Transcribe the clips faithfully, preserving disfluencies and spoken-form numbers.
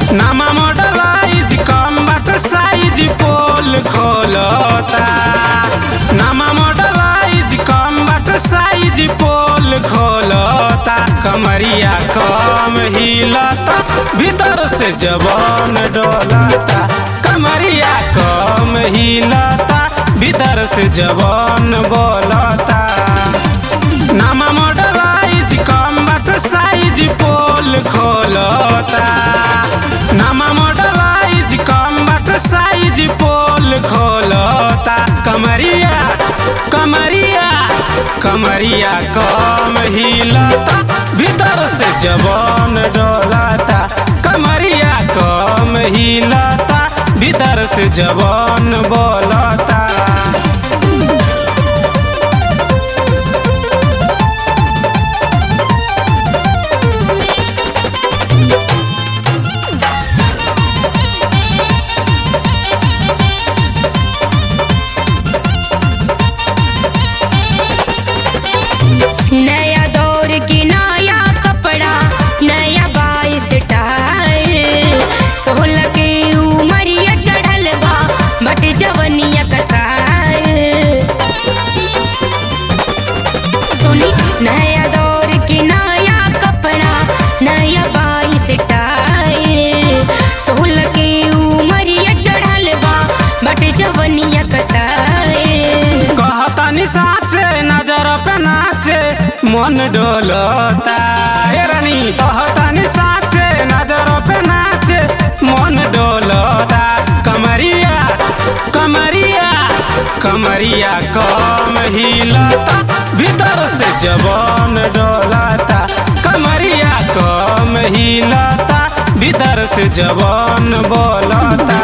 नामा मॉडलाइज combat size पोल खोलता। नामा मॉडलाइज कॉम्बैट साइज पोल खोलता। कमरिया कम हिलता भीतर से जवान डोलता। कमरिया कम हिलता भीतर से जवान बोलता। नामा मॉडलाइज कॉम्बैट साइज पोल खोलता। नामा मॉडलाइज कॉम्बैट साइज पोल खोलता। कमरिया कमरिया कमरिया कम हिलता भीतर से जवान डोलता। कमरिया कम हिलता भीतर से जवान बोलता। नया दौर की नया कपड़ा नया बाईस स्टाइल। सोलह के उमरिया चढ़ल बा बट जवनिया कसाइल। सुनी नया दौर की नया कपड़ा नया बाईस स्टाइल। सोलह के उमरिया चढ़ल बा बट जवनिया कसाइल। कहतानी साचे नजर पे नाचे मन डोलता। ए रानी कहतानी साचे नजर पे नाचे मन डोलता। कमरिया कमरिया कमरिया कम हिलता भीतर से जवान डोलता। कमरिया कम हिलता भीतर से जवान बोलता।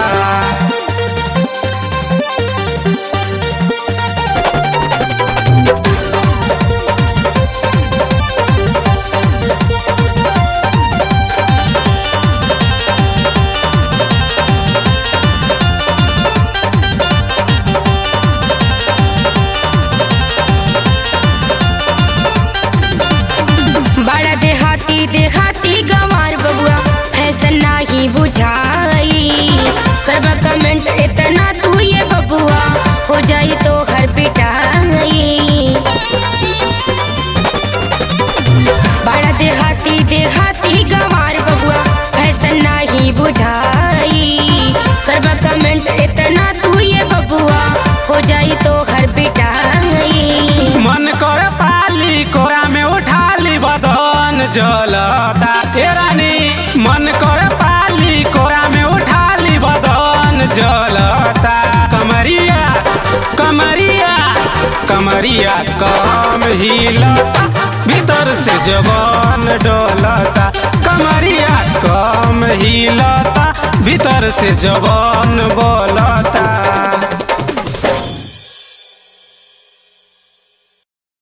बड़ा देहाती देहाती गंवार बबुआ फैशन नाही बुझाई। करबा कमेंट इतना तू ये बबुआ हो जाई तो हर पिटाई। बड़ा देहाती देहाती गंवार बबुआ फैशन नाही बुझाई। करबा कमेंट इतना तू ये बबुआ हो जाई तो हर पिटाई। मन कर पाली कोरा में उठाली बदन जलता। ए रानी मन कर पाली कोरा में उठाली बदन जलता। कमरिया कमरिया कमरिया कम हिलता भीतर से जवान डोलता। कमरिया कम हिलता भीतर से जवान बोलता।